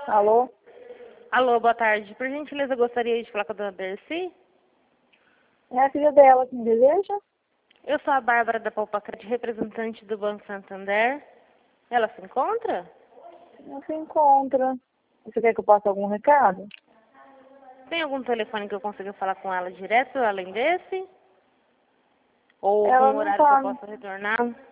Alô? Alô, boa tarde. Por gentileza, eu gostaria de falar com a dona Dercy. É a filha dela que me deseja? Eu sou a Bárbara da Palpacred, representante do Banco Santander. Ela se encontra? Não se encontra. Você quer que eu passe algum recado? Tem algum telefone que eu consiga falar com ela direto, além desse? Ou Ela algum não horário que eu tá. possa retornar?